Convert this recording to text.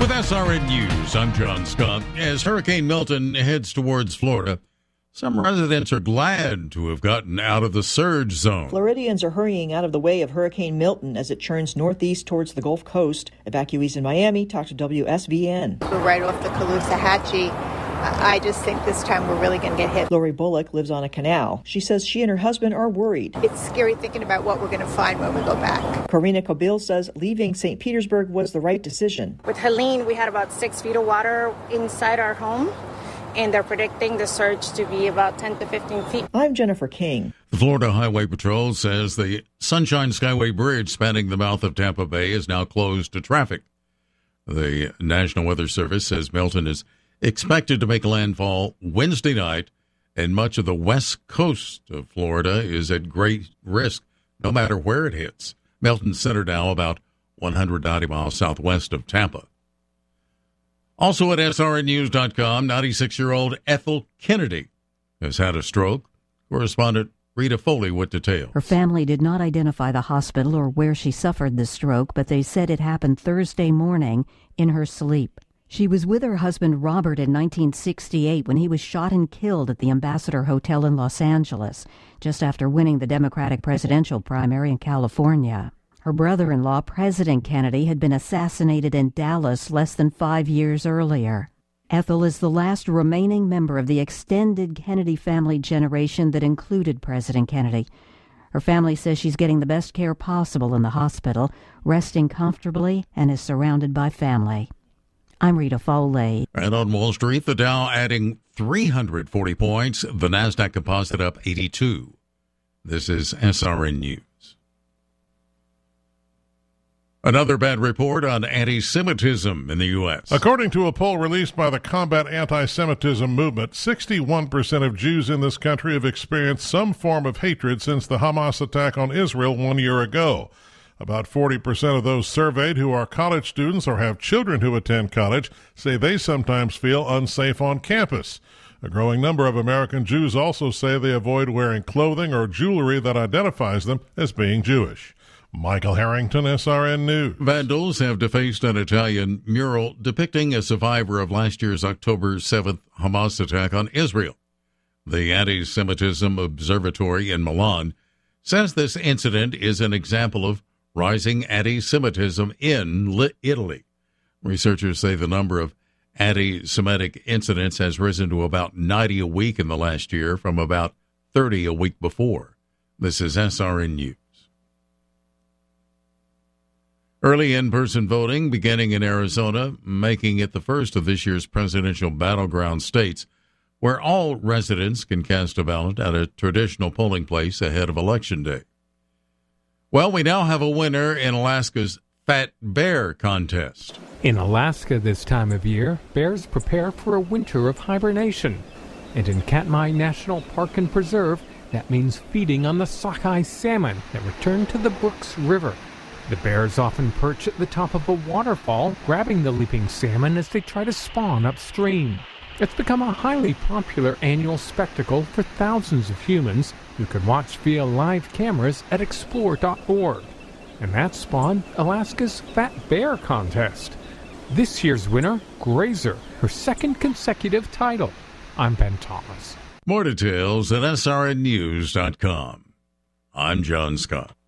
With SRN News, I'm John Scott. As Hurricane Milton heads towards Florida, some residents are glad to have gotten out of the surge zone. Floridians are hurrying out of the way of Hurricane Milton as it churns northeast towards the Gulf Coast. Evacuees in Miami talk to WSVN. We're right off the Caloosahatchee. I just think this time we're really going to get hit. Lori Bullock lives on a canal. She says she and her husband are worried. It's scary thinking about what we're going to find when we go back. Karina Kobil says leaving St. Petersburg was the right decision. With Helene, we had about 6 feet of water inside our home, and they're predicting the surge to be about 10 to 15 feet. I'm Jennifer King. The Florida Highway Patrol says the Sunshine Skyway Bridge spanning the mouth of Tampa Bay is now closed to traffic. The National Weather Service says Milton is expected to make landfall Wednesday night, and much of the west coast of Florida is at great risk no matter where it hits. Milton's centered now about 190 miles southwest of Tampa. Also at srnnews.com, 96-year-old Ethel Kennedy has had a stroke. Correspondent Rita Foley with details. Her family did not identify the hospital or where she suffered the stroke, but they said it happened Thursday morning in her sleep. She was with her husband Robert in 1968 when he was shot and killed at the Ambassador Hotel in Los Angeles, just after winning the Democratic presidential primary in California. Her brother-in-law, President Kennedy, had been assassinated in Dallas less than 5 years earlier. Ethel is the last remaining member of the extended Kennedy family generation that included President Kennedy. Her family says she's getting the best care possible in the hospital, resting comfortably, and is surrounded by family. I'm Rita Foley. And on Wall Street, the Dow adding 340 points, the NASDAQ composite up 82. This is SRN News. Another bad report on anti-Semitism in the U.S. According to a poll released by the Combat Anti-Semitism Movement, 61% of Jews in this country have experienced some form of hatred since the Hamas attack on Israel 1 year ago. About 40% of those surveyed who are college students or have children who attend college say they sometimes feel unsafe on campus. A growing number of American Jews also say they avoid wearing clothing or jewelry that identifies them as being Jewish. Michael Harrington, SRN News. Vandals have defaced an Italian mural depicting a survivor of last year's October 7th Hamas attack on Israel. The Anti-Semitism Observatory in Milan says this incident is an example of rising anti-Semitism in Italy. Researchers say the number of anti-Semitic incidents has risen to about 90 a week in the last year from about 30 a week before. This is SRN News. Early in-person voting beginning in Arizona, making it the first of this year's presidential battleground states where all residents can cast a ballot at a traditional polling place ahead of Election Day. Well, we now have a winner in Alaska's Fat Bear Contest. In Alaska this time of year, bears prepare for a winter of hibernation. And in Katmai National Park and Preserve, that means feeding on the sockeye salmon that return to the Brooks River. The bears often perch at the top of a waterfall, grabbing the leaping salmon as they try to spawn upstream. It's become a highly popular annual spectacle for thousands of humans who can watch via live cameras at explore.org. And that spawned Alaska's Fat Bear Contest. This year's winner, Grazer, her second consecutive title. I'm Ben Thomas. More details at srnnews.com. I'm John Scott.